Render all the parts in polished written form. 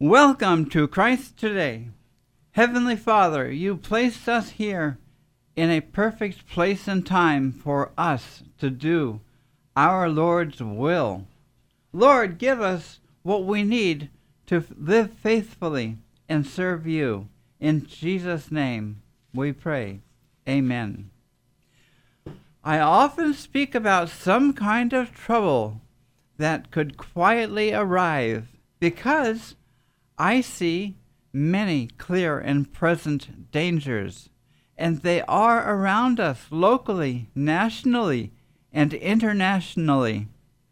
Welcome to Christ Today. Heavenly Father, you placed us here in a perfect place and time for us to do our Lord's will. Lord, give us what we need to live faithfully and serve you. In Jesus' name we pray. Amen. I often speak about some kind of trouble that could quietly arrive because I see many clear and present dangers, and they are around us locally, nationally, and internationally.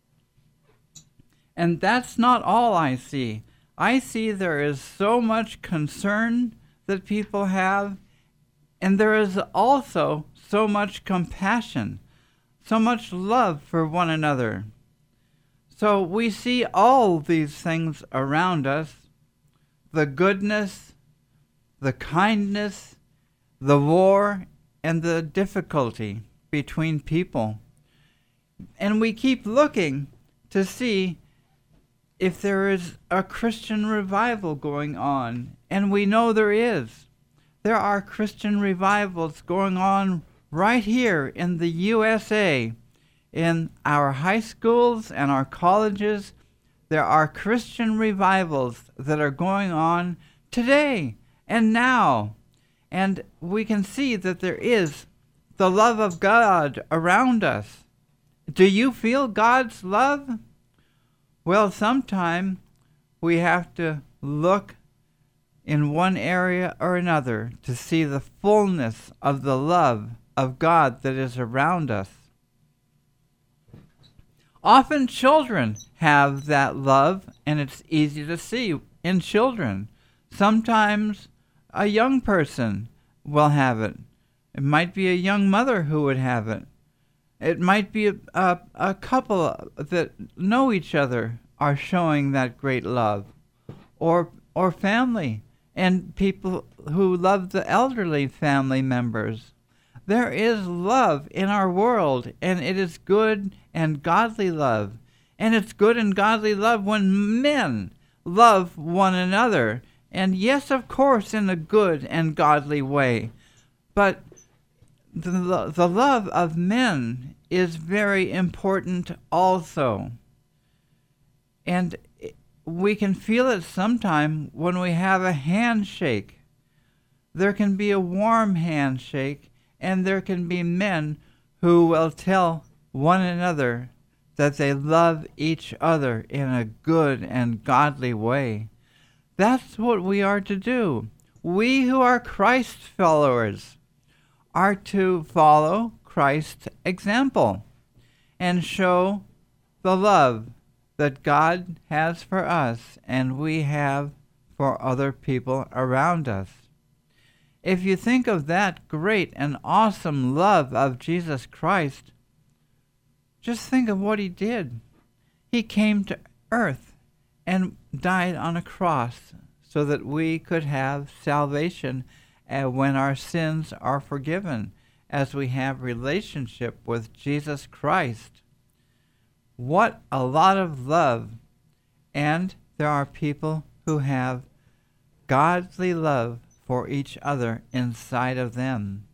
And that's not all I see. I see there is so much concern that people have, and there is also so much compassion, so much love for one another. So we see all these things around us: the goodness, the kindness, the war, and the difficulty between people. And we keep looking to see if there is a Christian revival going on, and we know there is. There are Christian revivals going on right here in the USA, in our high schools and our colleges. There are Christian revivals that are going on today and now. And we can see that there is the love of God around us. Do you feel God's love? Well, sometime we have to look in one area or another to see the fullness of the love of God that is around us. Often children have that love, and it's easy to see in children. Sometimes a young person will have it. It might be a young mother who would have it. It might be a couple that know each other are showing that great love, or family and people who love the elderly family members. There is love in our world, and it is good and godly love. And it's good and godly love when men love one another. And yes, of course, in a good and godly way. But the love of men is very important also. And we can feel it sometime when we have a handshake. There can be a warm handshake, and there can be men who will tell one another that they love each other in a good and godly way. That's what we are to do. We who are Christ followers are to follow Christ's example and show the love that God has for us and we have for other people around us. If you think of that great and awesome love of Jesus Christ, just think of what he did. He came to earth and died on a cross so that we could have salvation when our sins are forgiven, as we have relationship with Jesus Christ. What a lot of love. And there are people who have godly love for each other inside of them.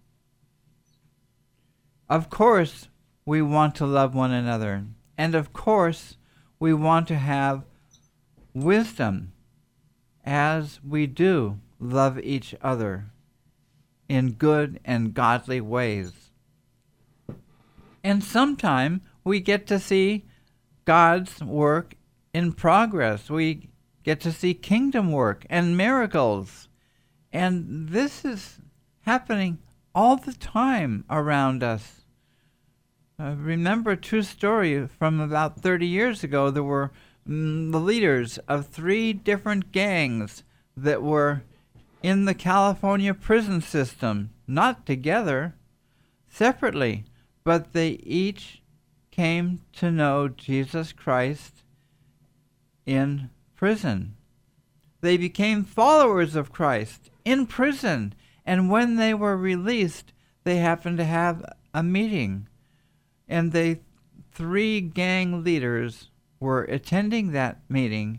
Of course, we want to love one another. And of course, we want to have wisdom as we do love each other in good and godly ways. And sometime we get to see God's work in progress. We get to see kingdom work and miracles. And this is happening all the time around us. Remember a true story from about 30 years ago. There were the leaders of 3 different gangs that were in the California prison system, not together, separately, but they each came to know Jesus Christ in prison. They became followers of Christ in prison, and when they were released, they happened to have a meeting. And the 3 gang leaders were attending that meeting,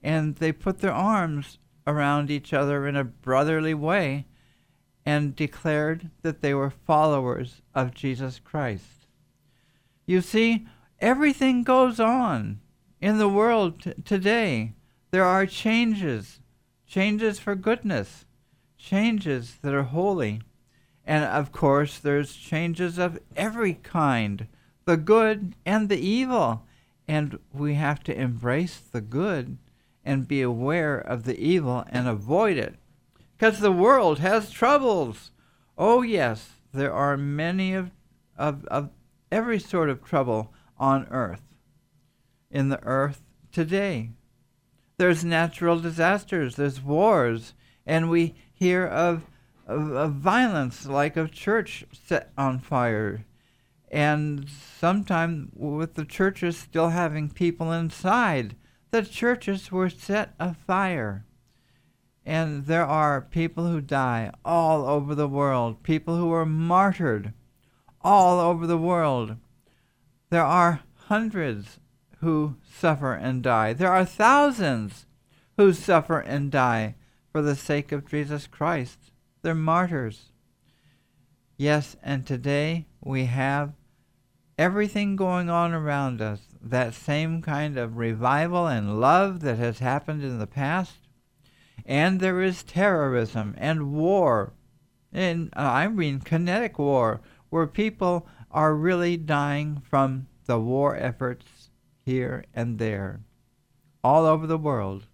and they put their arms around each other in a brotherly way and declared that they were followers of Jesus Christ. You see, everything goes on in the world today. There are changes for goodness, changes that are holy. And of course, there's changes of every kind, the good and the evil. And we have to embrace the good and be aware of the evil and avoid it. Because the world has troubles. Oh yes, there are many of every sort of trouble on earth, in the earth today. There's natural disasters, there's wars, and we hear of violence like of church set on fire. And sometimes with the churches still having people inside, the churches were set afire. And there are people who die all over the world, people who are martyred all over the world. There are hundreds who suffer and die. There are thousands who suffer and die for the sake of Jesus Christ. They're martyrs. Yes, and today we have everything going on around us, that same kind of revival and love that has happened in the past. And there is terrorism and war. And I mean kinetic war, where people are really dying from the war efforts here and there, all over the world.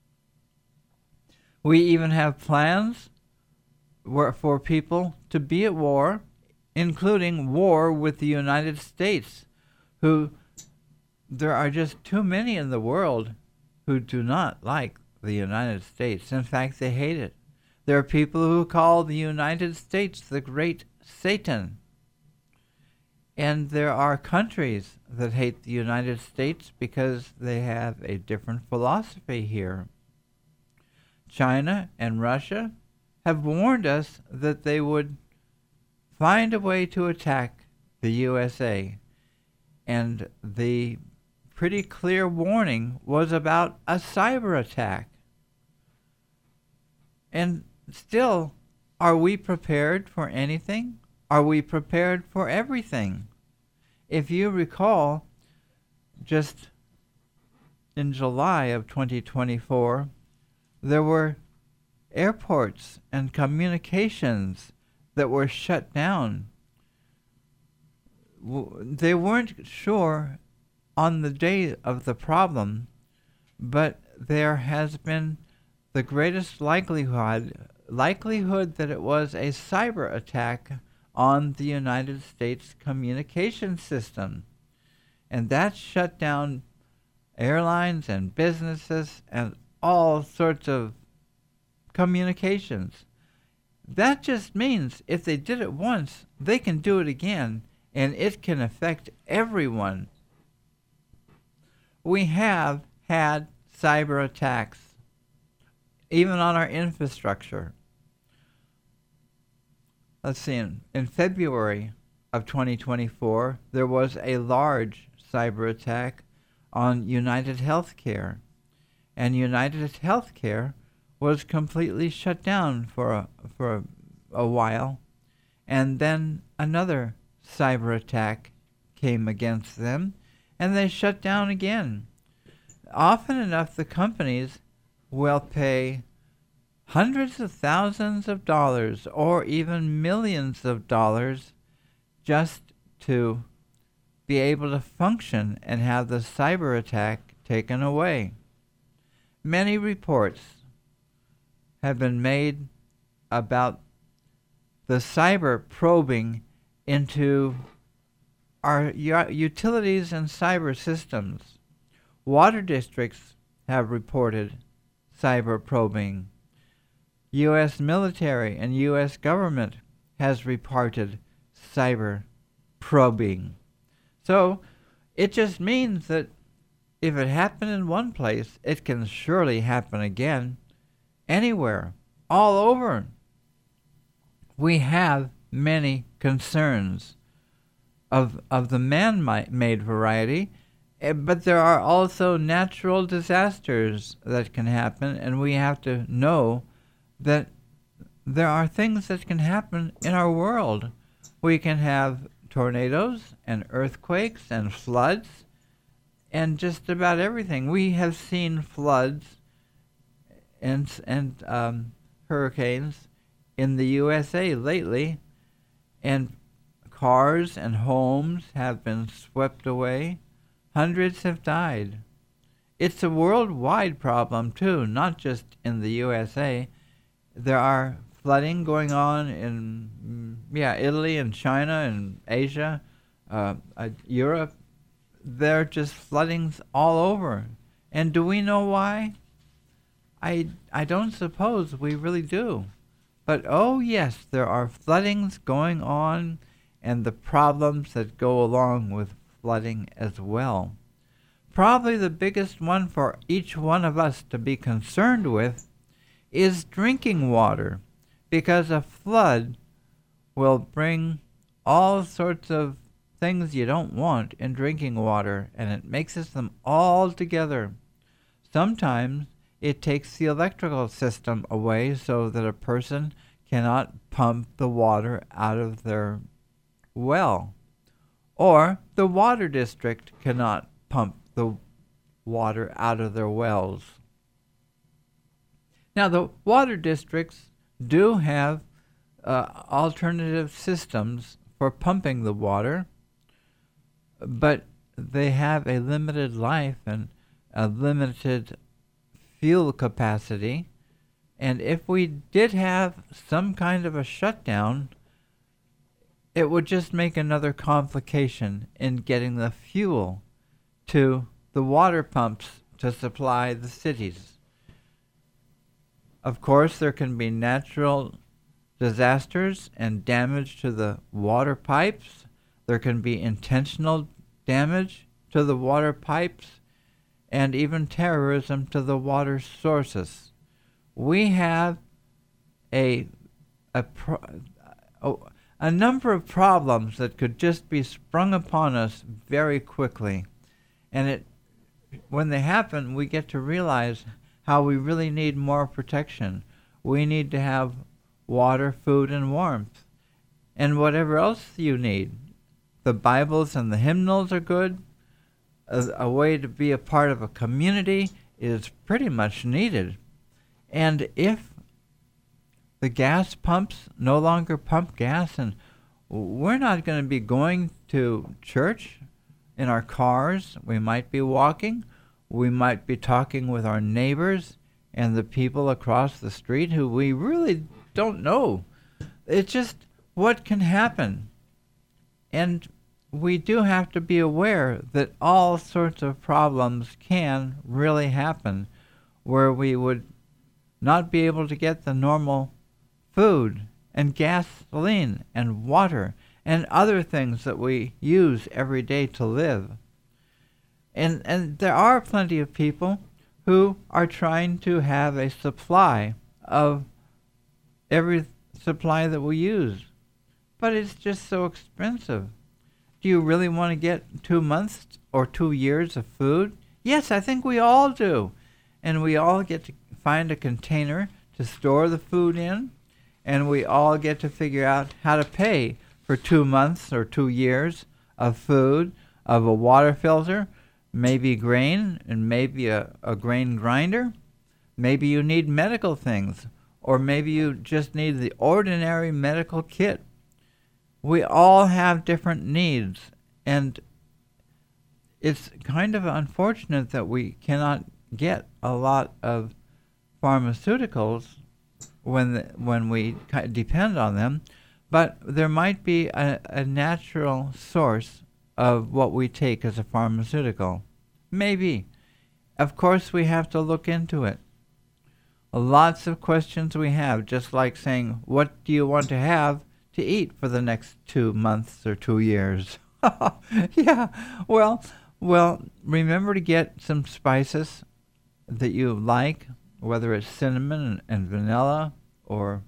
We even have plans for people to be at war, including war with the United States, who there are just too many in the world who do not like the United States. In fact, they hate it. There are people who call the United States the Great Satan. And there are countries that hate the United States because they have a different philosophy here. China and Russia have warned us that they would find a way to attack the USA. And the pretty clear warning was about a cyber attack. And still, are we prepared for anything? Are we prepared for everything? If you recall, just in July of 2024, there were airports and communications that were shut down. They weren't sure on the day of the problem, but there has been the greatest likelihood that it was a cyber attack on the United States communication system. And that shut down airlines and businesses and all sorts of communications. That just means if they did it once, they can do it again, and it can affect everyone. We have had cyber attacks, even on our infrastructure. Let's see, in February of 2024, there was a large cyber attack on United Healthcare, and United Healthcare was completely shut down for a while, and then another cyber attack came against them, and they shut down again. Often enough, the companies will pay hundreds of thousands of dollars or even millions of dollars just to be able to function and have the cyber attack taken away. Many reports have been made about the cyber probing into our utilities and cyber systems. Water districts have reported cyber probing. U.S. military and U.S. government has reported cyber probing. So it just means that if it happened in one place, it can surely happen again anywhere, all over. We have many concerns of the man-made variety, But there are also natural disasters that can happen, and we have to know that there are things that can happen in our world. We can have tornadoes and earthquakes and floods and just about everything. We have seen floods and hurricanes in the USA lately, and cars and homes have been swept away. Hundreds have died. It's a worldwide problem too, not just in the USA. There are flooding going on in Italy and China and Asia, Europe. There are just floodings all over. And do we know why? I don't suppose we really do. But oh yes, there are floodings going on and the problems that go along with flooding as well. Probably the biggest one for each one of us to be concerned with is drinking water, because a flood will bring all sorts of things you don't want in drinking water, and it mixes them all together. Sometimes it takes the electrical system away so that a person cannot pump the water out of their well, or the water district cannot pump the water out of their wells. Now, the water districts do have alternative systems for pumping the water, but they have a limited life and a limited fuel capacity. And if we did have some kind of a shutdown, it would just make another complication in getting the fuel to the water pumps to supply the cities. Of course, there can be natural disasters and damage to the water pipes. There can be intentional damage to the water pipes and even terrorism to the water sources. We have a number of problems that could just be sprung upon us very quickly. And when they happen, we get to realize how we really need more protection. We need to have water, food, and warmth, and whatever else you need. The Bibles and the hymnals are good. A way to be a part of a community is pretty much needed. And if the gas pumps no longer pump gas, and we're not going to be going to church in our cars, we might be walking, we might be talking with our neighbors and the people across the street who we really don't know. It's just what can happen. And we do have to be aware that all sorts of problems can really happen, where we would not be able to get the normal food and gasoline and water and other things that we use every day to live. And there are plenty of people who are trying to have a supply of every supply that we use. But it's just so expensive. Do you really want to get 2 months or 2 years of food? Yes, I think we all do. And we all get to find a container to store the food in, and we all get to figure out how to pay for 2 months or 2 years of food, of a water filter, maybe grain, and maybe a grain grinder. Maybe you need medical things, or maybe you just need the ordinary medical kit. We all have different needs, and it's kind of unfortunate that we cannot get a lot of pharmaceuticals when we depend on them, but there might be a natural source of what we take as a pharmaceutical. Maybe. Of course, we have to look into it. Lots of questions we have, just like saying, what do you want to have to eat for the next 2 months or 2 years? Yeah, well, remember to get some spices that you like, whether it's cinnamon and vanilla or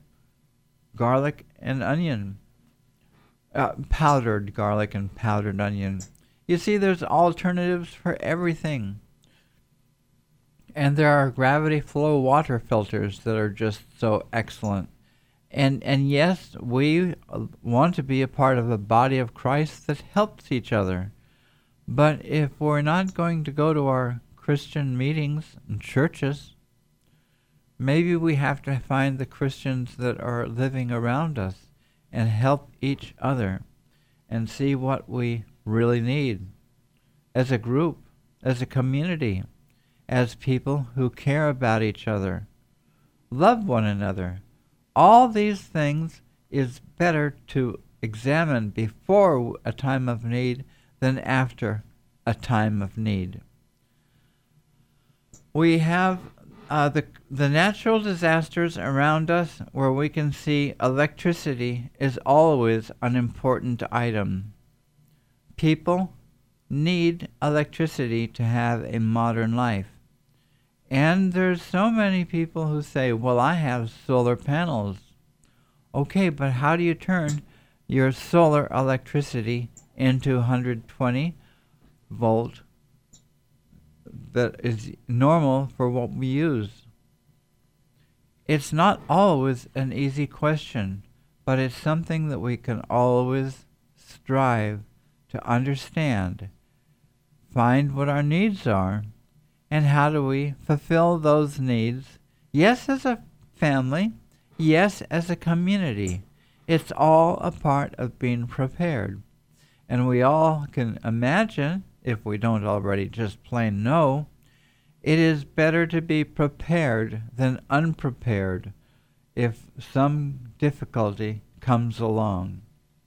garlic and onion, powdered garlic and powdered onion. You see, there's alternatives for everything. And there are gravity flow water filters that are just so excellent. And yes, we want to be a part of a body of Christ that helps each other. But if we're not going to go to our Christian meetings and churches, maybe we have to find the Christians that are living around us and help each other and see what we really need as a group, as a community, as people who care about each other, love one another. All these things is better to examine before a time of need than after a time of need. We have the natural disasters around us where we can see electricity is always an important item. People need electricity to have a modern life. And there's so many people who say, well, I have solar panels. Okay, but how do you turn your solar electricity into 120 volt that is normal for what we use? It's not always an easy question, but it's something that we can always strive to understand, find what our needs are, and how do we fulfill those needs, yes, as a family, yes, as a community. It's all a part of being prepared. And we all can imagine, if we don't already just plain know, it is better to be prepared than unprepared if some difficulty comes along.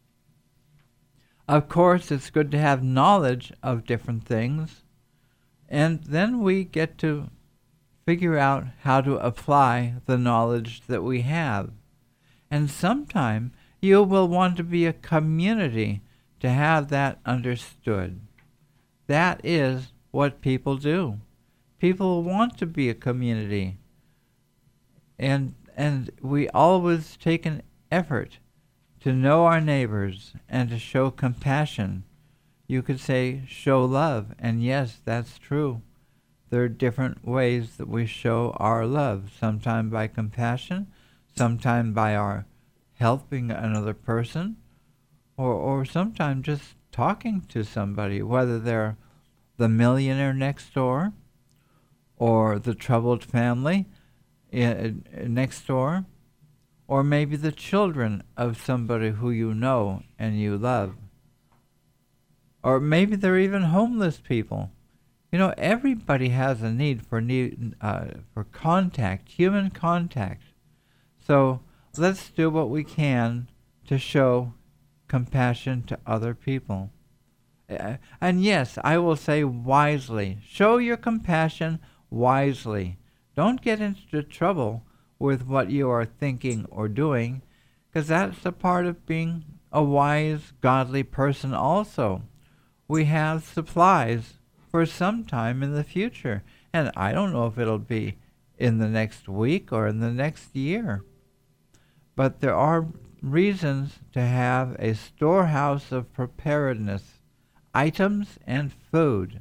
Of course, it's good to have knowledge of different things, and then we get to figure out how to apply the knowledge that we have. And sometime you will want to be a community to have that understood. That is what people do. People want to be a community. And we always take an effort to know our neighbors and to show compassion. You could say show love, and yes, that's true. There are different ways that we show our love, sometimes by compassion, sometimes by our helping another person, or sometimes just talking to somebody, whether they're the millionaire next door or the troubled family next door, or maybe the children of somebody who you know and you love. Or maybe they're even homeless people. You know, everybody has a need for contact, human contact. So let's do what we can to show compassion to other people. And yes, I will say wisely. Show your compassion wisely. Don't get into trouble with what you are thinking or doing, because that's a part of being a wise, godly person also. We have supplies for some time in the future, and I don't know if it'll be in the next week or in the next year. But there are reasons to have a storehouse of preparedness, items and food.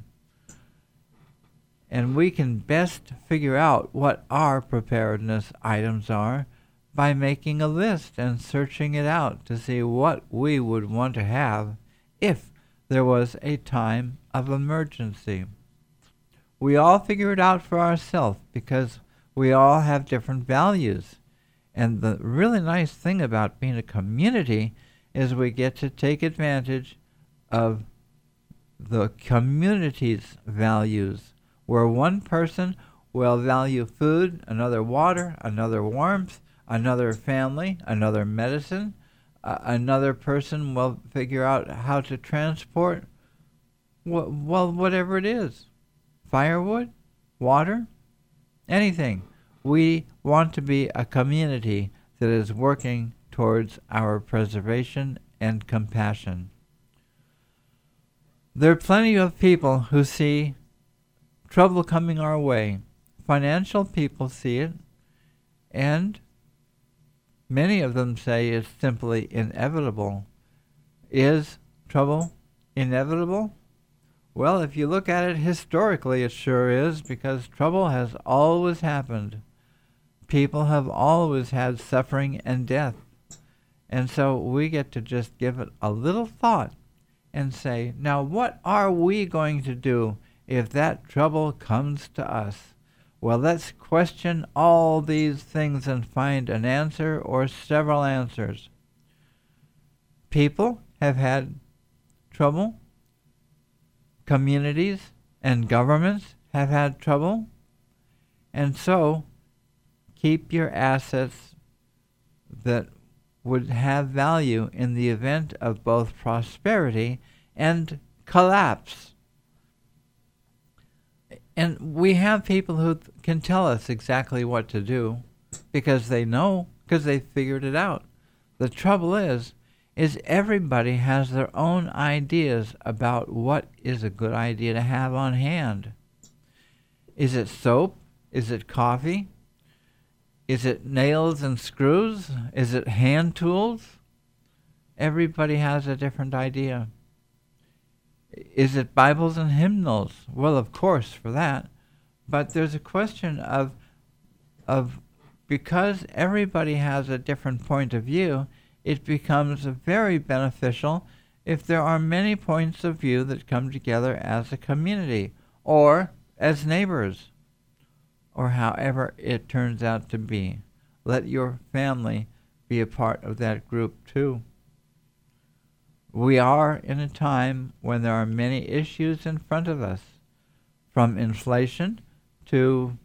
And we can best figure out what our preparedness items are by making a list and searching it out to see what we would want to have if there was a time of emergency. We all figure it out for ourselves because we all have different values. And the really nice thing about being a community is we get to take advantage of the community's values, where one person will value food, another water, another warmth, another family, another medicine, another person will figure out how to transport, whatever it is, firewood, water, anything. We want to be a community that is working towards our preservation and compassion. There are plenty of people who see trouble coming our way. Financial people see it, and many of them say it's simply inevitable. Is trouble inevitable? Well, if you look at it historically, it sure is, because trouble has always happened. People have always had suffering and death. And so we get to just give it a little thought and say, now what are we going to do if that trouble comes to us? Well, let's question all these things and find an answer or several answers. People have had trouble. Communities and governments have had trouble. And so, keep your assets that would have value in the event of both prosperity and collapse. And we have people who can tell us exactly what to do because they know, because they figured it out. The trouble is everybody has their own ideas about what is a good idea to have on hand. Is it soap? Is it coffee? Is it nails and screws? Is it hand tools? Everybody has a different idea. Is it Bibles and hymnals? Well, of course, for that. But there's a question of because everybody has a different point of view, it becomes very beneficial if there are many points of view that come together as a community or as neighbors, or however it turns out to be. Let your family be a part of that group too. We are in a time when there are many issues in front of us, from inflation to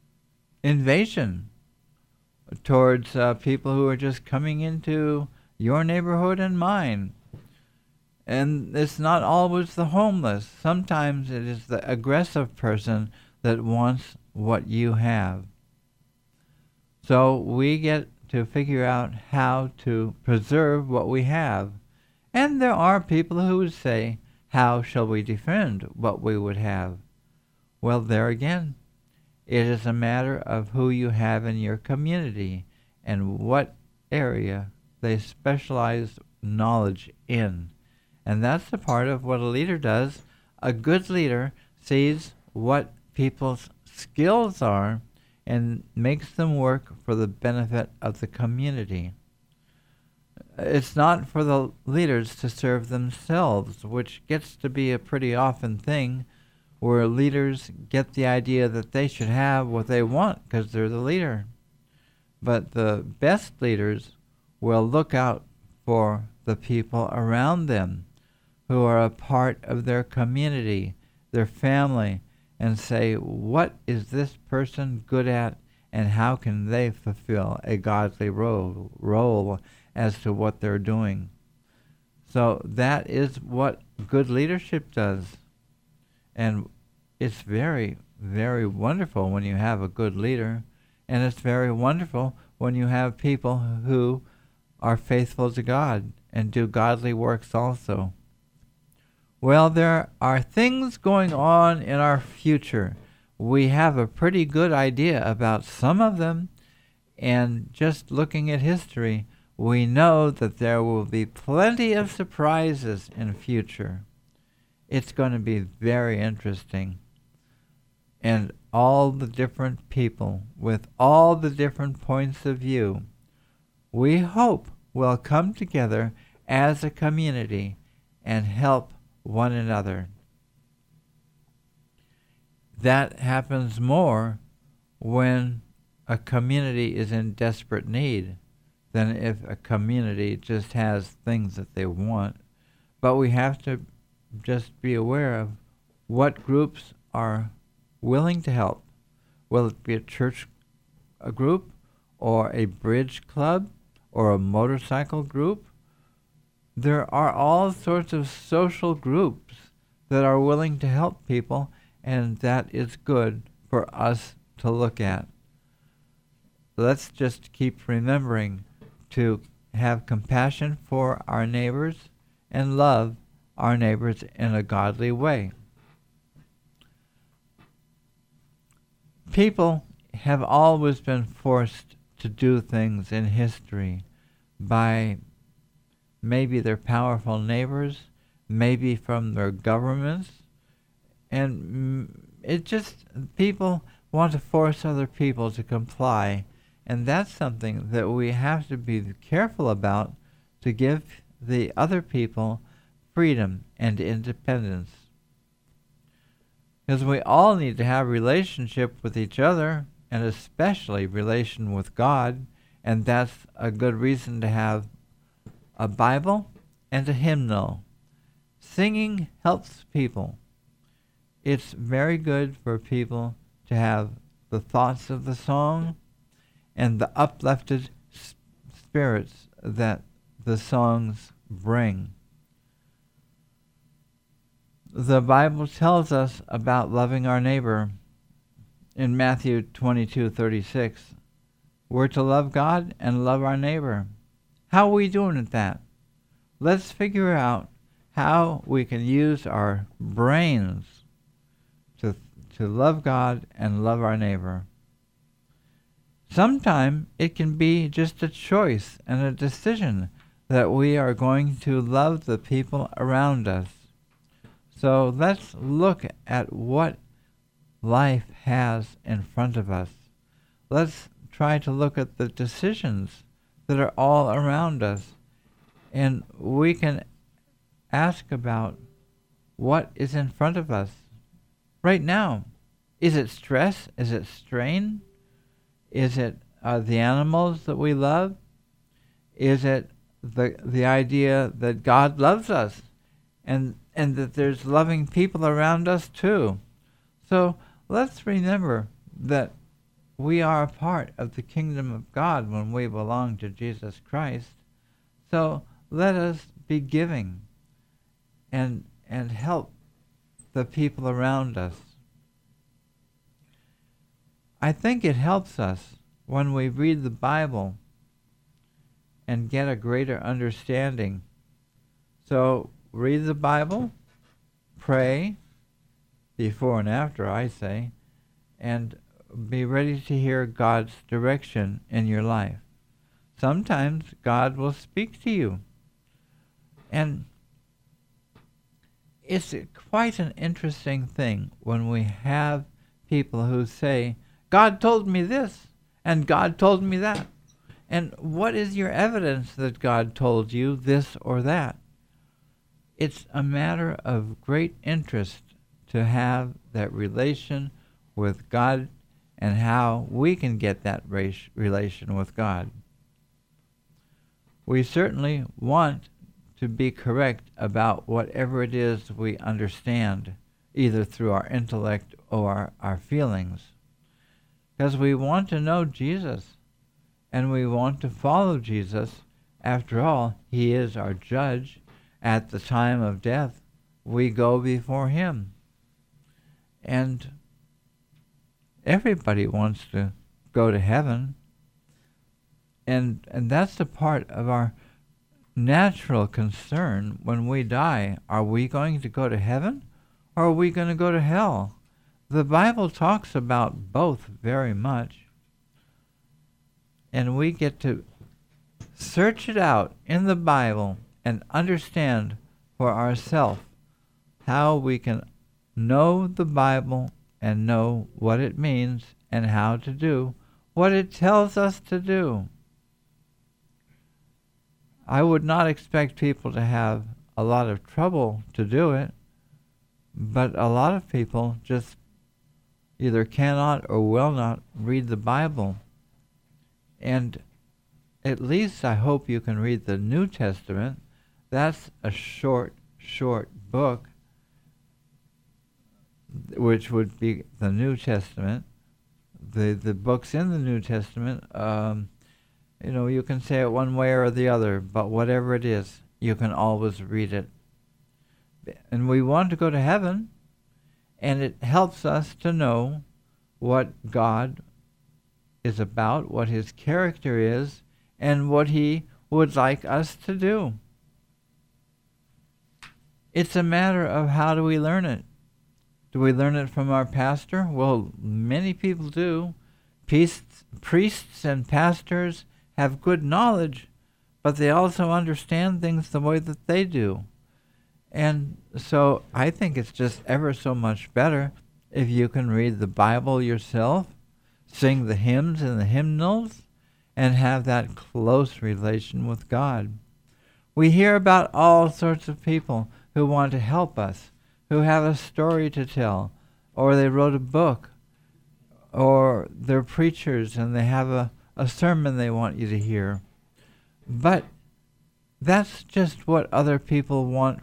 invasion towards people who are just coming into your neighborhood and mine. And it's not always the homeless. Sometimes it is the aggressive person that wants what you have. So we get to figure out how to preserve what we have. And there are people who would say, how shall we defend what we would have? Well, there again, it is a matter of who you have in your community and what area they specialize knowledge in. And that's the part of what a leader does. A good leader sees what people's skills are and makes them work for the benefit of the community. It's not for the leaders to serve themselves, which gets to be a pretty often thing where leaders get the idea that they should have what they want because they're the leader. But the best leaders will look out for the people around them who are a part of their community, their family, and say, what is this person good at and how can they fulfill a godly role as to what they're doing. So that is what good leadership does. And it's very, very wonderful when you have a good leader. And it's very wonderful when you have people who are faithful to God and do godly works also. Well, there are things going on in our future. We have a pretty good idea about some of them, and just looking at history, we know that there will be plenty of surprises in the future. It's going to be very interesting. And all the different people with all the different points of view, we hope will come together as a community and help one another. That happens more when a community is in desperate need than if a community just has things that they want. But we have to just be aware of what groups are willing to help. Will it be a group, or a bridge club, or a motorcycle group? There are all sorts of social groups that are willing to help people, and that is good for us to look at. Let's just keep remembering to have compassion for our neighbors and love our neighbors in a godly way. People have always been forced to do things in history by maybe their powerful neighbors, maybe from their governments, And it just, people want to force other people to comply. And that's something that we have to be careful about, to give the other people freedom and independence. Because we all need to have relationship with each other, and especially relation with God, and that's a good reason to have a Bible and a hymnal. Singing helps people. It's very good for people to have the thoughts of the song and the uplifted spirits that the songs bring. The Bible tells us about loving our neighbor. In Matthew 22:36, we're to love God and love our neighbor. How are we doing at that? Let's figure out how we can use our brains to love God and love our neighbor. Sometimes it can be just a choice and a decision that we are going to love the people around us. So let's look at what life has in front of us. Let's try to look at the decisions that are all around us. And we can ask about what is in front of us right now. Is it stress? Is it strain? Is it the animals that we love? Is it the idea that God loves us and that there's loving people around us too? So let's remember that we are a part of the kingdom of God when we belong to Jesus Christ. So let us be giving and help the people around us. I think it helps us when we read the Bible and get a greater understanding. So read the Bible, pray, before and after, I say, and be ready to hear God's direction in your life. Sometimes God will speak to you. And it's quite an interesting thing when we have people who say, God told me this, and God told me that. And what is your evidence that God told you this or that? It's a matter of great interest to have that relation with God and how we can get that relation with God. We certainly want to be correct about whatever it is we understand, either through our intellect or our feelings, because we want to know Jesus and we want to follow Jesus. After all, he is our judge. At the time of death, we go before him. And everybody wants to go to heaven. And that's the part of our natural concern when we die. Are we going to go to heaven or are we going to go to hell? The Bible talks about both very much. And we get to search it out in the Bible and understand for ourselves how we can know the Bible and know what it means and how to do what it tells us to do. I would not expect people to have a lot of trouble to do it, but a lot of people just either cannot or will not read the Bible. And at least I hope you can read the New Testament. That's a short book, which would be the New Testament. The books in the New Testament, you can say it one way or the other, but whatever it is, you can always read it. And we want to go to heaven, and it helps us to know what God is about, what his character is, and what he would like us to do. It's a matter of how do we learn it. Do we learn it from our pastor? Well, many people do. Priests and pastors have good knowledge, but they also understand things the way that they do. And so I think it's just ever so much better if you can read the Bible yourself, sing the hymns and the hymnals, and have that close relation with God. We hear about all sorts of people who want to help us, who have a story to tell, or they wrote a book, or they're preachers and they have a sermon they want you to hear. But that's just what other people want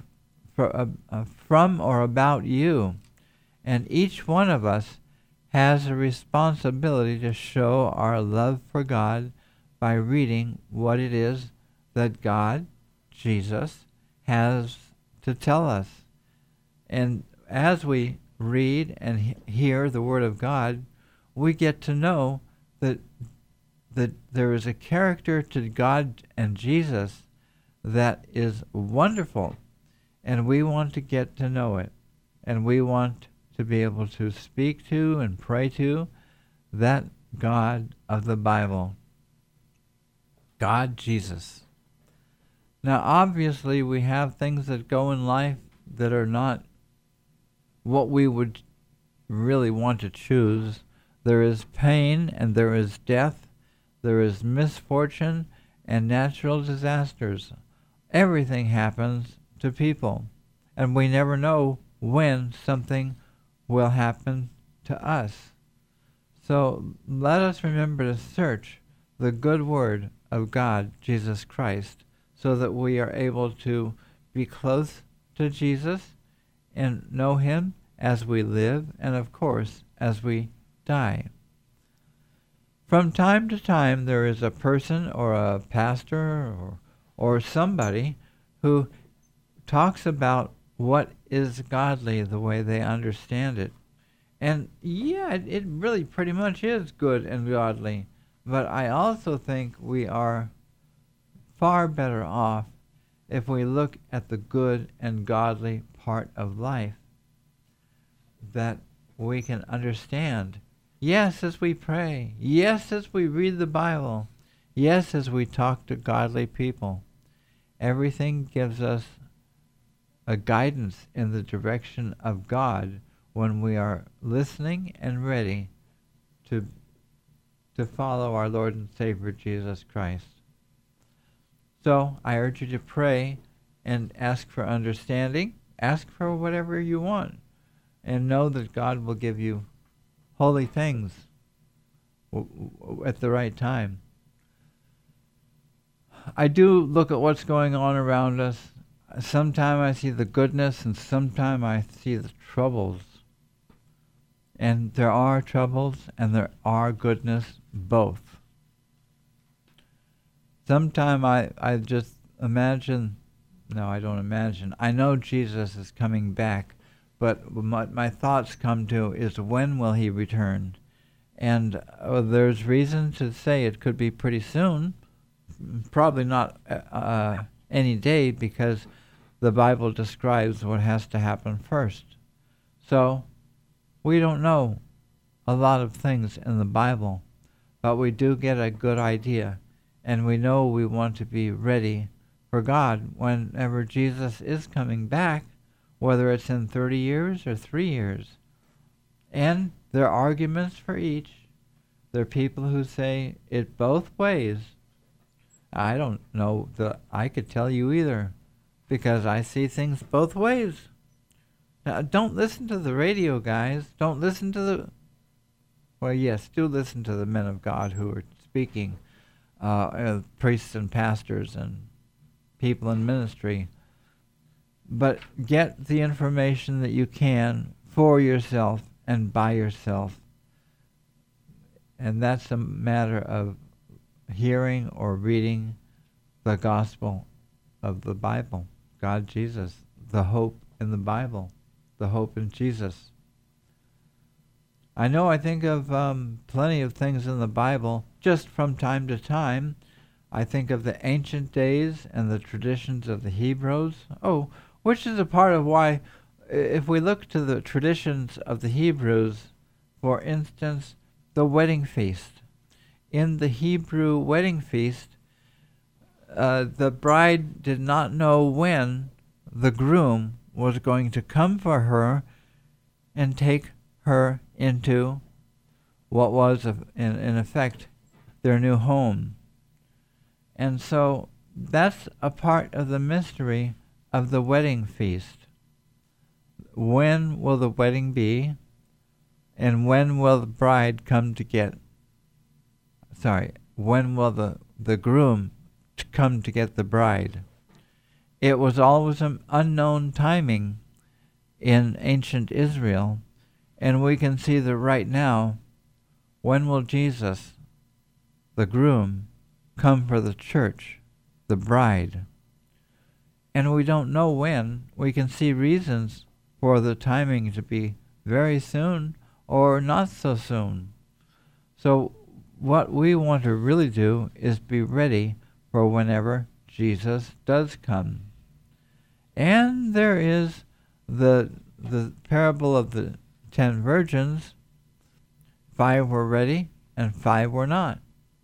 from or about you. And each one of us has a responsibility to show our love for God by reading what it is that God, Jesus, has to tell us. And as we read and hear the Word of God, we get to know that there is a character to God and Jesus that is wonderful, and we want to get to know it, and we want to be able to speak to and pray to that God of the Bible, God Jesus. Now, obviously, we have things that go in life that are not what we would really want to choose. There is pain and there is death. There is misfortune and natural disasters. Everything happens to people, and we never know when something will happen to us. So let us remember to search the good word of God, Jesus Christ, so that we are able to be close to Jesus and know him as we live and, of course, as we die. From time to time, there is a person or a pastor or somebody who talks about what is godly the way they understand it. And yeah, it really pretty much is good and godly. But I also think we are far better off if we look at the good and godly part of life, that we can understand. Yes, as we pray. Yes, as we read the Bible. Yes, as we talk to godly people. Everything gives us a guidance in the direction of God when we are listening and ready to follow our Lord and Savior Jesus Christ. So I urge you to pray and ask for understanding. Ask for whatever you want, and know that God will give you holy things at the right time. I do look at what's going on around us. Sometimes I see the goodness, and sometimes I see the troubles. And there are troubles, and there are goodness, both. Sometimes I just imagine, no, I don't imagine. I know Jesus is coming back, but what my thoughts come to is, when will he return? And there's reason to say it could be pretty soon. Probably not any day, because the Bible describes what has to happen first. So we don't know a lot of things in the Bible, but we do get a good idea, and we know we want to be ready for God whenever Jesus is coming back, whether it's in 30 years or 3 years. And there are arguments for each. There are people who say it both ways. I don't know that I could tell you either, because I see things both ways. Now, don't listen to the radio, guys. Don't listen to the... Well, yes, do listen to the men of God who are speaking, priests and pastors and people in ministry. But get the information that you can for yourself and by yourself. And that's a matter of hearing or reading the gospel of the Bible, God Jesus, the hope in the Bible, the hope in Jesus. I know I think of plenty of things in the Bible just from time to time. I think of the ancient days and the traditions of the Hebrews. Oh, which is a part of why, if we look to the traditions of the Hebrews, for instance, the wedding feast. In the Hebrew wedding feast, the bride did not know when the groom was going to come for her and take her into what was, in effect, their new home. And so that's a part of the mystery of the wedding feast. When will the wedding be? And when will the bride come to get... when will the groom come to get the bride? It was always an unknown timing in ancient Israel, and we can see that right now, when will Jesus, the groom, come for the church, the bride? And we don't know when. We can see reasons for the timing to be very soon or not so soon. So what we want to really do is be ready for whenever Jesus does come. And there is the parable of the 10 virgins. 5 were ready and 5 were not.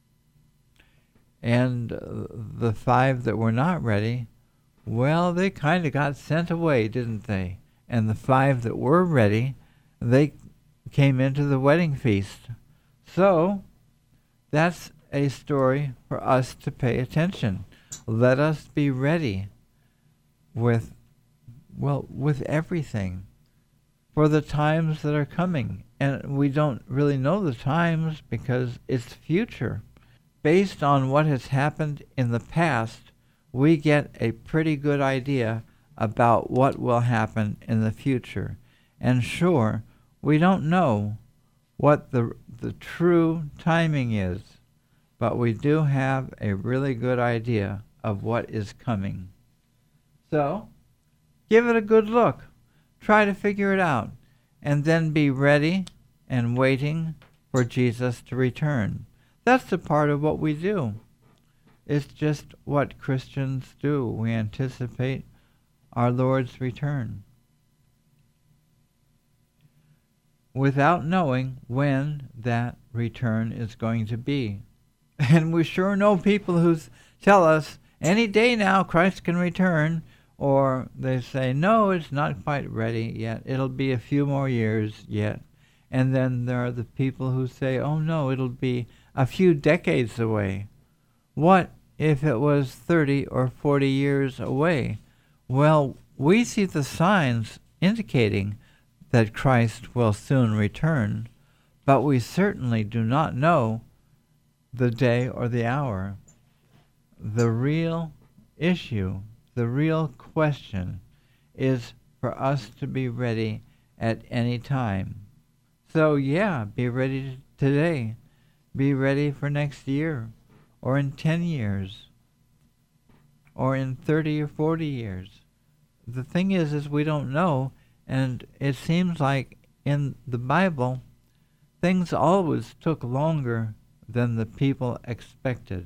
And the 5 that were not ready, well, they kind of got sent away, didn't they? And the 5 that were ready, they came into the wedding feast. So that's a story for us to pay attention. Let us be ready with everything for the times that are coming. And we don't really know the times because it's future. Based on what has happened in the past, we get a pretty good idea about what will happen in the future. And sure, we don't know what the true timing is, but we do have a really good idea of what is coming. So, give it a good look. Try to figure it out, and then be ready and waiting for Jesus to return. That's the part of what we do. It's just what Christians do. We anticipate our Lord's return without knowing when that return is going to be. And we sure know people who tell us, any day now Christ can return, or they say, no, it's not quite ready yet. It'll be a few more years yet. And then there are the people who say, oh no, it'll be a few decades away. What if it was 30 or 40 years away? Well, we see the signs indicating that Christ will soon return, but we certainly do not know the day or the hour. The real issue, the real question, is for us to be ready at any time. So yeah, be ready today. Be ready for next year, or in 10 years, or in 30 or 40 years. The thing is we don't know, and it seems like in the Bible, things always took longer than the people expected.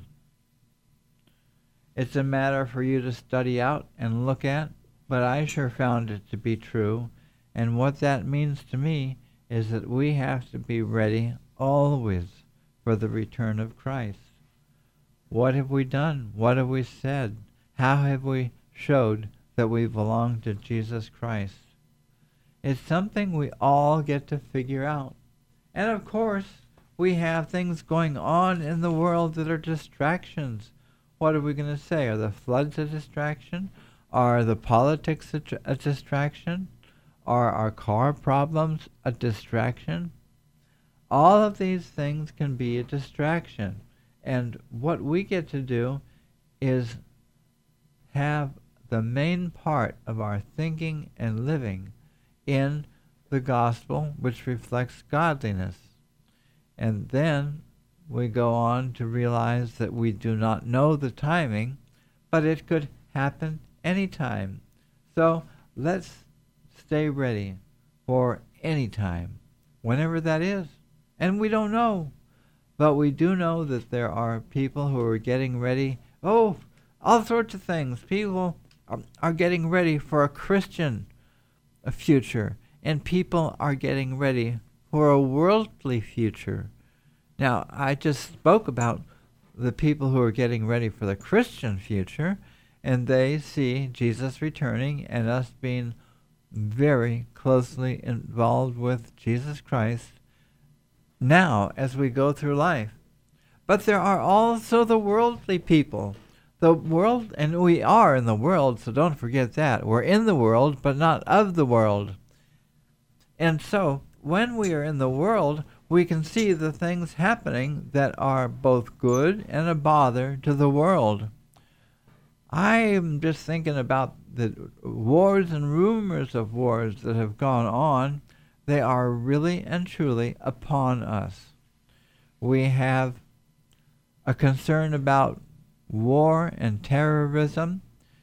It's a matter for you to study out and look at, but I sure found it to be true, and what that means to me is that we have to be ready always for the return of Christ. What have we done? What have we said? How have we showed that we belong to Jesus Christ? It's something we all get to figure out. And of course, we have things going on in the world that are distractions. What are we going to say? Are the floods a distraction? Are the politics a distraction? Are our car problems a distraction? All of these things can be a distraction. And what we get to do is have the main part of our thinking and living in the gospel, which reflects godliness. And then we go on to realize that we do not know the timing, but it could happen anytime. So let's stay ready for any time, whenever that is. And we don't know, but we do know that there are people who are getting ready. Oh, all sorts of things. People are getting ready for a Christian future, and people are getting ready for a worldly future. Now, I just spoke about the people who are getting ready for the Christian future, and they see Jesus returning and us being very closely involved with Jesus Christ now as we go through life. But there are also the worldly people. The world, and we are in the world, so don't forget that. We're in the world, but not of the world. And so, when we are in the world, we can see the things happening that are both good and a bother to the world. I'm just thinking about the wars and rumors of wars that have gone on. They are really and truly upon us. We have a concern about war and terrorism.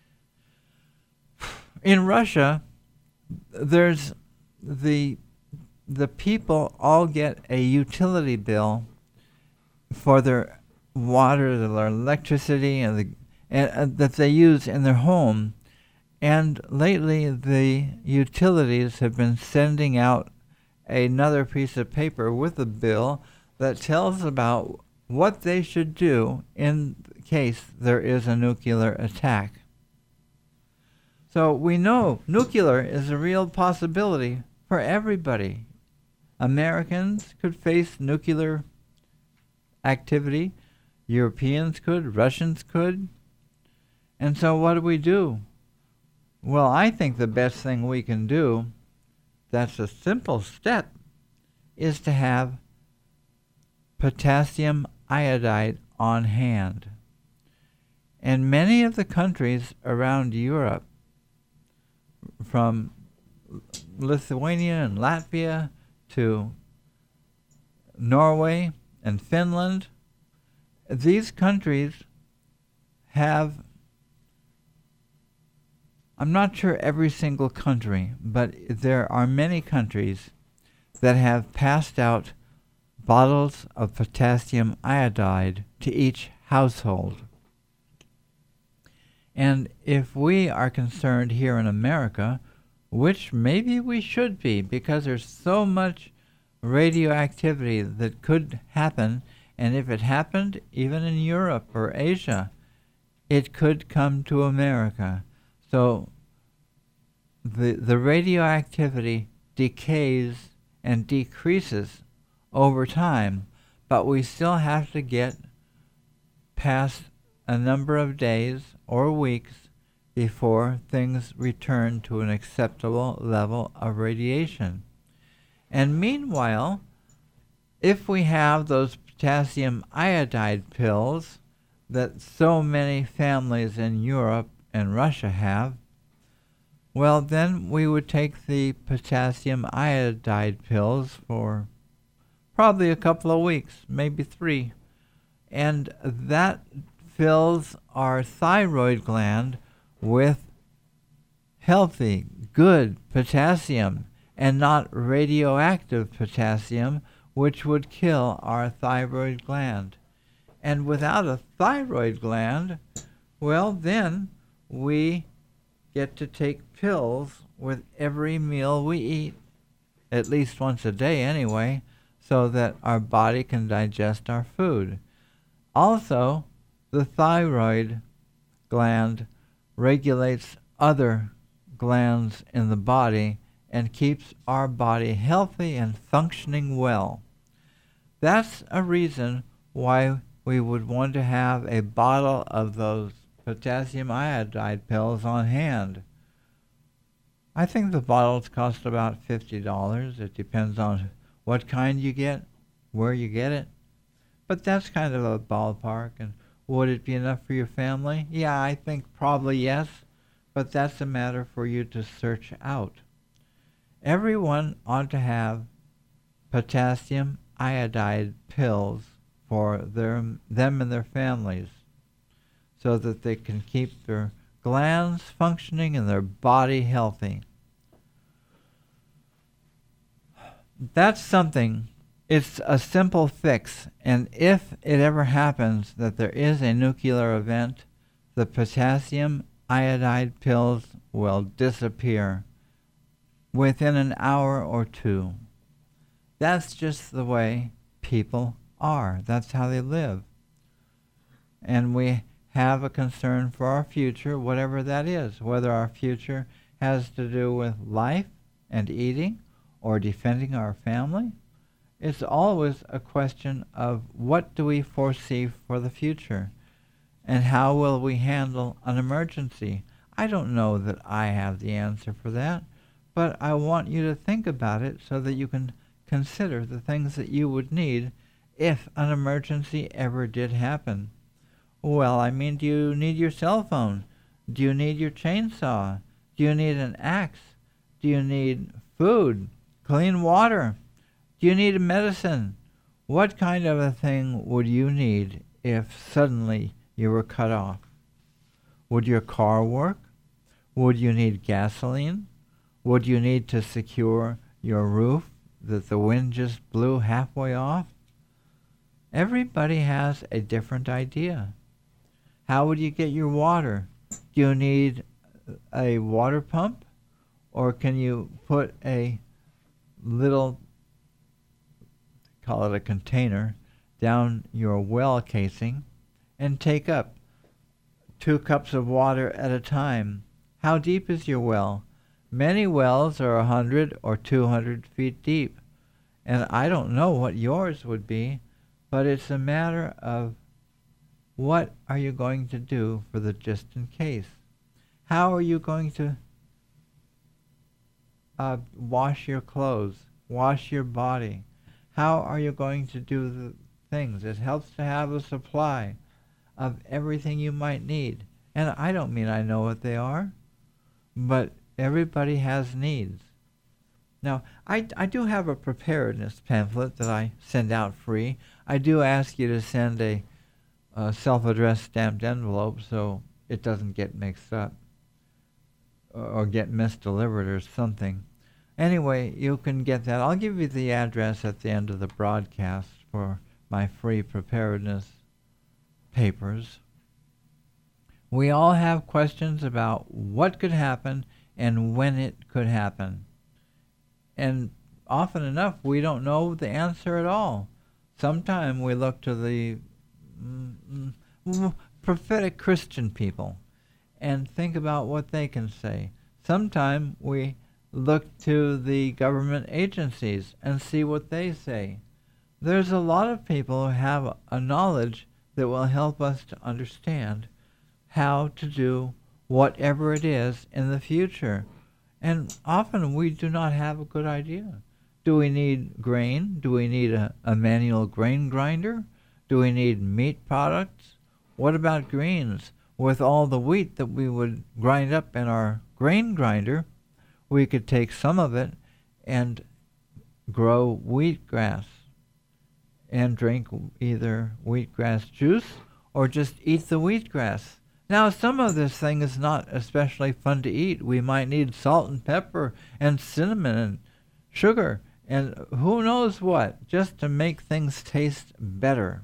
In Russia, there's the people all get a utility bill for their water, their electricity, and that they use in their home. And lately, the utilities have been sending out another piece of paper with a bill that tells about what they should do in case there is a nuclear attack. So we know nuclear is a real possibility for everybody. Americans could face nuclear activity. Europeans could. Russians could. And so what do? Well, I think the best thing we can do, that's a simple step, is to have potassium iodide on hand. And many of the countries around Europe, from Lithuania and Latvia to Norway and Finland, these countries have, I'm not sure every single country, but there are many countries that have passed out bottles of potassium iodide to each household. And if we are concerned here in America, which maybe we should be, because there's so much radioactivity that could happen, and if it happened even in Europe or Asia, it could come to America. So the radioactivity decays and decreases over time, but we still have to get past a number of days or weeks before things return to an acceptable level of radiation. And meanwhile, if we have those potassium iodide pills that so many families in Europe and Russia have, well, then we would take the potassium iodide pills for probably a couple of weeks, maybe 3. And that fills our thyroid gland with healthy, good potassium and not radioactive potassium, which would kill our thyroid gland. And without a thyroid gland, well, then we get to take pills with every meal we eat, at least once a day anyway, so that our body can digest our food. Also, the thyroid gland regulates other glands in the body and keeps our body healthy and functioning well. That's a reason why we would want to have a bottle of those potassium iodide pills on hand. I think the bottles cost about $50. It depends on what kind you get, where you get it. But that's kind of a ballpark. And would it be enough for your family? Yeah, I think probably yes, but that's a matter for you to search out. Everyone ought to have potassium iodide pills for them and their families, so that they can keep their glands functioning and their body healthy. That's something. It's a simple fix, and if it ever happens that there is a nuclear event, the potassium iodide pills will disappear within an hour or 2. That's just the way people are. That's how they live. And we have a concern for our future, whatever that is, whether our future has to do with life and eating or defending our family. It's always a question of what do we foresee for the future and how will we handle an emergency. I don't know that I have the answer for that, but I want you to think about it so that you can consider the things that you would need if an emergency ever did happen. Well, I mean, do you need your cell phone? Do you need your chainsaw? Do you need an axe? Do you need food, clean water? Do you need a medicine? What kind of a thing would you need if suddenly you were cut off? Would your car work? Would you need gasoline? Would you need to secure your roof that the wind just blew halfway off? Everybody has a different idea. How would you get your water? Do you need a water pump? Or can you put a little, call it a container, down your well casing and take up 2 cups of water at a time? How deep is your well? Many wells are 100 or 200 feet deep, and I don't know what yours would be, but it's a matter of what are you going to do for the just in case? How are you going to wash your clothes, wash your body? How are you going to do the things? It helps to have a supply of everything you might need. And I don't mean I know what they are, but everybody has needs. Now, I do have a preparedness pamphlet that I send out free. I do ask you to send a self-addressed stamped envelope so it doesn't get mixed up or get misdelivered or something. Anyway, you can get that. I'll give you the address at the end of the broadcast for my free preparedness papers. We all have questions about what could happen and when it could happen. And often enough, we don't know the answer at all. Sometimes we look to the prophetic Christian people and think about what they can say. Sometimes we look to the government agencies and see what they say. There's a lot of people who have a knowledge that will help us to understand how to do whatever it is in the future. And often we do not have a good idea. Do we need grain? Do we need a manual grain grinder? Do we need meat products? What about greens? With all the wheat that we would grind up in our grain grinder, we could take some of it and grow wheatgrass and drink either wheatgrass juice or just eat the wheatgrass. Now, some of this thing is not especially fun to eat. We might need salt and pepper and cinnamon and sugar and who knows what, just to make things taste better.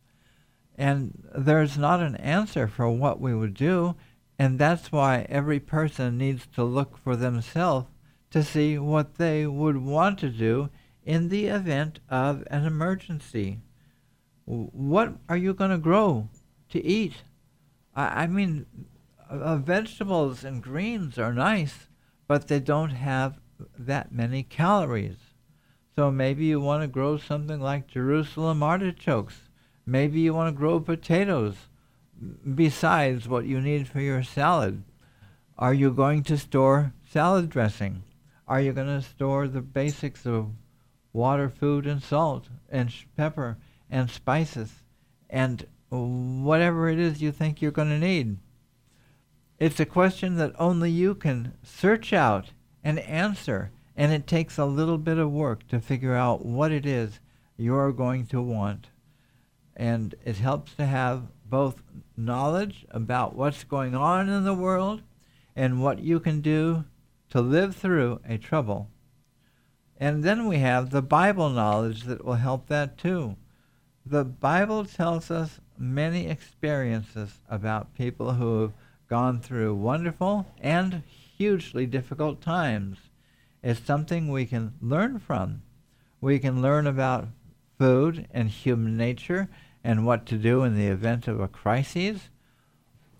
And there's not an answer for what we would do, and that's why every person needs to look for themselves to see what they would want to do in the event of an emergency. What are you going to grow to eat? I mean, vegetables and greens are nice, but they don't have that many calories. So maybe you want to grow something like Jerusalem artichokes. Maybe you want to grow potatoes besides what you need for your salad. Are you going to store salad dressing? Are you going to store the basics of water, food, and salt, and pepper, and spices, and whatever it is you think you're going to need? It's a question that only you can search out and answer, and it takes a little bit of work to figure out what it is you're going to want. And it helps to have both knowledge about what's going on in the world and what you can do to live through a trouble. And then we have the Bible knowledge that will help that too. The Bible tells us many experiences about people who have gone through wonderful and hugely difficult times. It's something we can learn from. We can learn about food and human nature and what to do in the event of a crisis.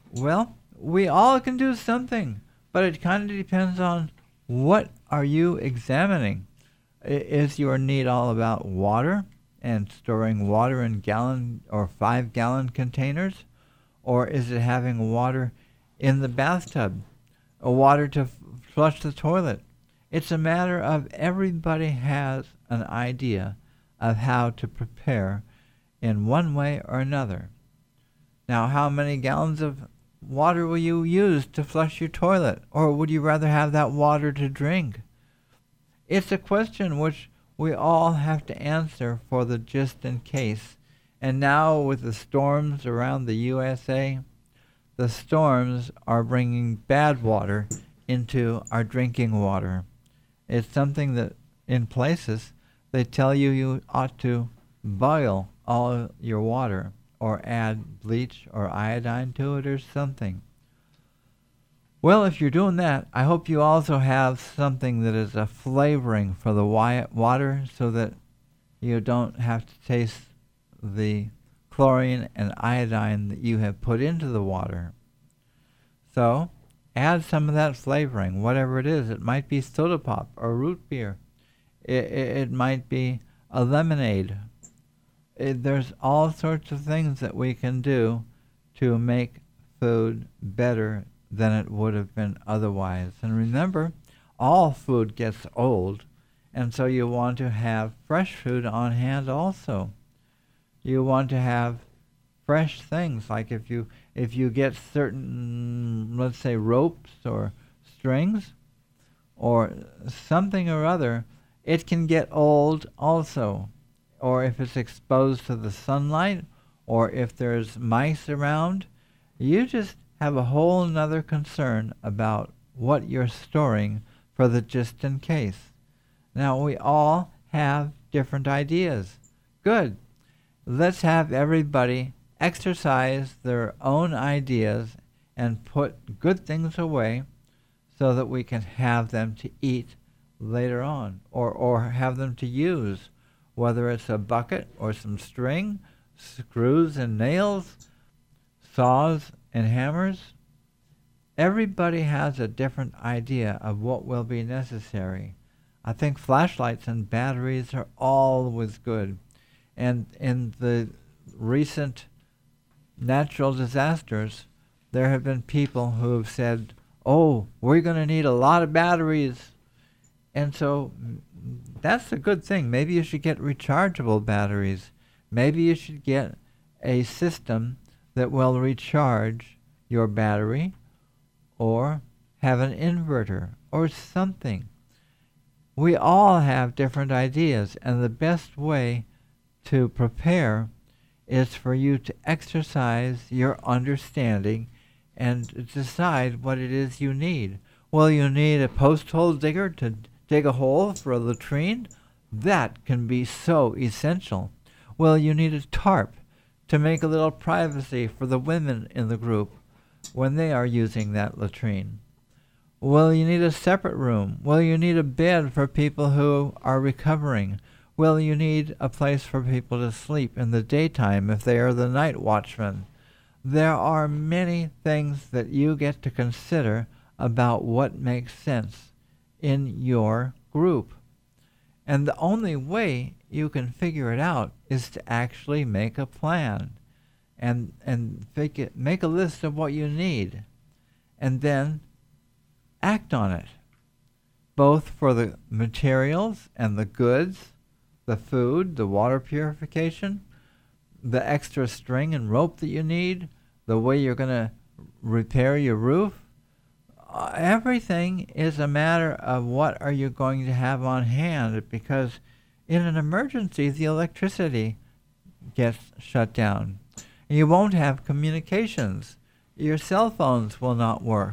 Well, we all can do something, but it kind of depends on what are you examining. Is your need all about water and storing water in gallon or 5 gallon containers? Or is it having water in the bathtub, or water to flush the toilet? It's a matter of everybody has an idea of how to prepare in one way or another. Now, how many gallons of water will you use to flush your toilet? Or would you rather have that water to drink? It's a question which we all have to answer for the just in case. And now with the storms around the USA, the storms are bringing bad water into our drinking water. It's something that in places they tell you you ought to boil all your water or add bleach or iodine to it or something. Well, if you're doing that, I hope you also have something that is a flavoring for the water so that you don't have to taste the chlorine and iodine that you have put into the water. So, add some of that flavoring, whatever it is. It might be soda pop or root beer. It might be a lemonade. There's all sorts of things that we can do to make food better than it would have been otherwise. And remember, all food gets old, and so you want to have fresh food on hand also. You want to have fresh things, like if you get certain, let's say, ropes or strings or something or other, it can get old also. Or if it's exposed to the sunlight, or if there's mice around, you just have a whole nother concern about what you're storing for the just in case. Now, we all have different ideas. Good. Let's have everybody exercise their own ideas and put good things away so that we can have them to eat later on, or have them to use, whether it's a bucket or some string, screws and nails, saws and hammers. Everybody has a different idea of what will be necessary. I think flashlights and batteries are always good. And in the recent natural disasters, there have been people who have said, oh, we're going to need a lot of batteries. And so that's a good thing. Maybe you should get rechargeable batteries. Maybe you should get a system that will recharge your battery, or have an inverter or something. We all have different ideas, and the best way to prepare is for you to exercise your understanding and decide what it is you need. Well, you need a post hole digger to dig a hole for a latrine? That can be so essential. Well, you need a tarp to make a little privacy for the women in the group when they are using that latrine. Well, you need a separate room. Well, you need a bed for people who are recovering. Well, you need a place for people to sleep in the daytime if they are the night watchmen. There are many things that you get to consider about what makes sense in your group. And the only way you can figure it out is to actually make a plan and make a list of what you need, and then act on it, both for the materials and the goods, the food, the water purification, the extra string and rope that you need, the way you're going to repair your roof. Everything is a matter of what are you going to have on hand, because in an emergency the electricity gets shut down. You won't have communications. Your cell phones will not work.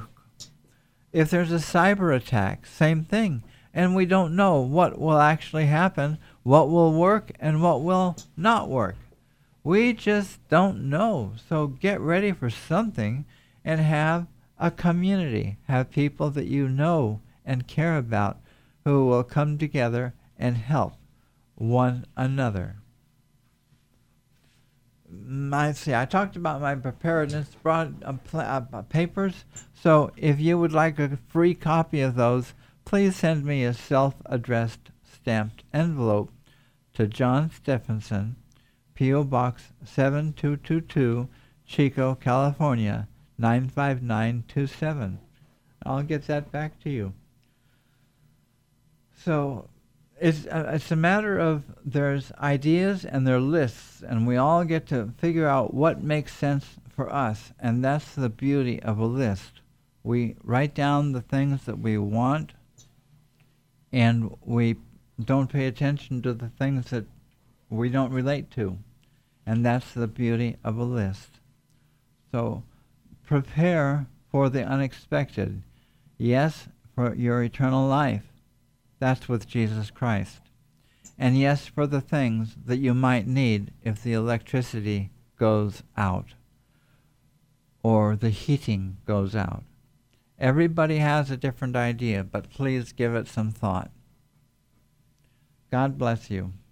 If there's a cyber attack, same thing. And we don't know what will actually happen, what will work and what will not work. We just don't know. So get ready for something and have a community. Have people that you know and care about who will come together and help one another. I talked about my preparedness papers. So if you would like a free copy of those, please send me a self-addressed stamped envelope to John Stephenson, P.O. Box 7222, Chico, California, 95927. I'll get that back to you. So it's a matter of there's ideas and there are lists, and we all get to figure out what makes sense for us, and that's the beauty of a list. We write down the things that we want, and we don't pay attention to the things that we don't relate to, and that's the beauty of a list. So prepare for the unexpected. Yes, for your eternal life. That's with Jesus Christ. And yes, for the things that you might need if the electricity goes out or the heating goes out. Everybody has a different idea, but please give it some thought. God bless you.